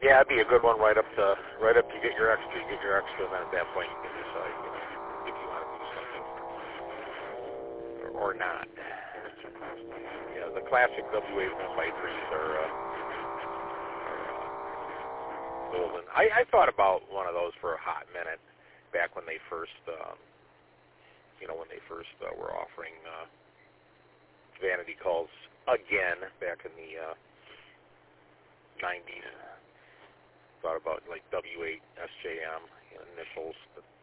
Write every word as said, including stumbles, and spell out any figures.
Yeah, it'd be a good one right up to right up to get your extra, you get your extra, and then at that point you can decide, you know, if you want to do something or, or not. Yeah, the classic W A one by threes are, uh, are uh, golden. I, I thought about one of those for a hot minute back when they first, um, you know, when they first uh, were offering uh, vanity calls again back in the uh, nineties. Thought about like W eight S J M initials, but